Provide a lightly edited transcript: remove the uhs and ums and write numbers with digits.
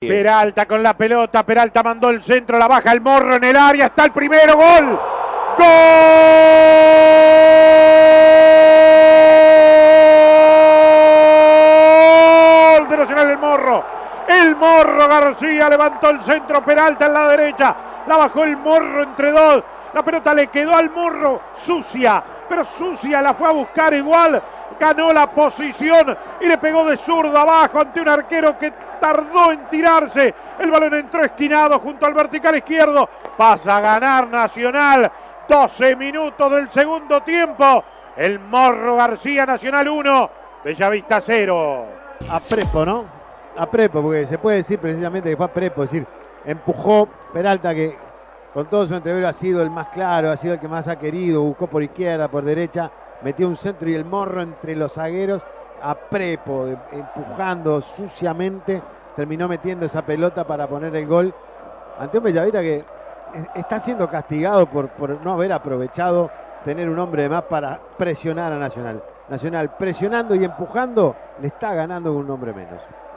Peralta con la pelota, Peralta mandó el centro, la baja el Morro en el área, está el primero, gol. ¡Gol de Nacional el Morro! El Morro García levantó el centro, Peralta en la derecha, la bajó el Morro entre dos, la pelota le quedó al Morro sucia, pero sucia, la fue a buscar igual, ganó la posición y le pegó de zurdo abajo ante un arquero que tardó en tirarse. El balón entró esquinado junto al vertical izquierdo, pasa a ganar Nacional. 12 minutos del segundo tiempo. El Morro García, Nacional 1, Bellavista 0. A Prepo, ¿no? A Prepo, porque se puede decir precisamente que fue a Prepo, es decir, empujó Peralta, que con todo su entrevero ha sido el más claro, ha sido el que más ha querido, buscó por izquierda, por derecha, metió un centro y el Morro entre los zagueros, a Prepo, empujando suciamente, terminó metiendo esa pelota para poner el gol ante un Bellavista que está siendo castigado por no haber aprovechado tener un hombre de más para presionar a Nacional. Nacional presionando y empujando le está ganando con un hombre menos.